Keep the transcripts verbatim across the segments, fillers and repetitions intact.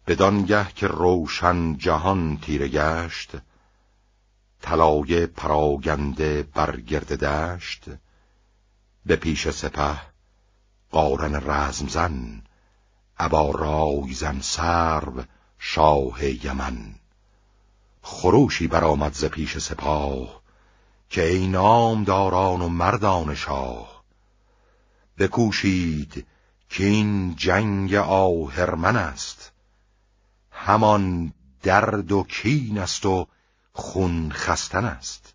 بدانگه که روشن جهان تیره گشت، طلایه پراگنده بر گرد دشت. به پیش سپه قارن رزم زن، ابا رای زن سرو شاه یمن. خروشی برآمد ز پیش سپاه، که ای نامداران و مردان شاه. بکوشید که این جنگ آهرمن است، همان درد و کین است و خون خستن است.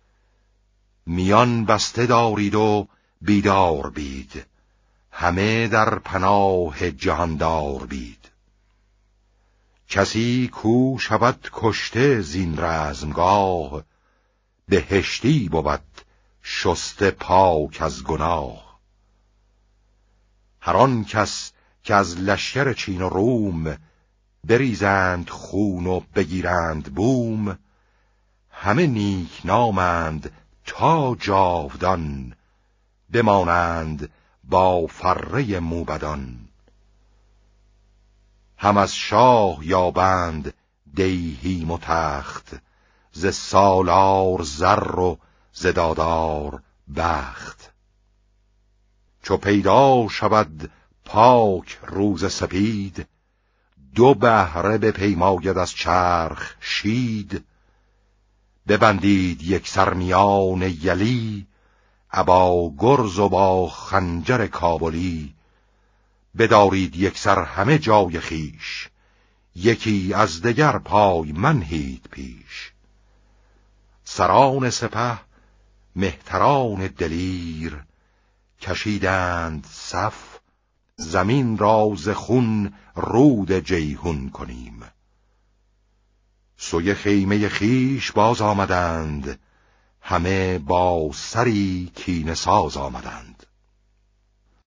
میان بسته دارید و بیدار بید، همه در پناه جهاندار بید. کسی کو شود کشته زین رزمگاه، بهشتی بود شسته پاک از گناه. هر آن کس که از لشکر چین و روم، بریزند خون و بگیرند بوم. همه نیک نامند تا جاودان، بمانند با فره موبدان. هم از شاه یابند دیهیم و تخت، ز سالار زر و ز دادار بخت. چو پیدا شود پاک روز سپید، دو بهره بپیماید از چرخ شید. ببندید یک سر میان یلی، ابا گرز و با خنجر کابلی. بدارید یک سر همه جای خیش، یکی از دگر پای منهید پیش. سران سپه مهتران دلیر، کشیدند صف زمین را ز خون رود جیحون کنیم. سوی خیمه خیش باز آمدند، همه با سری کینه ساز آمدند.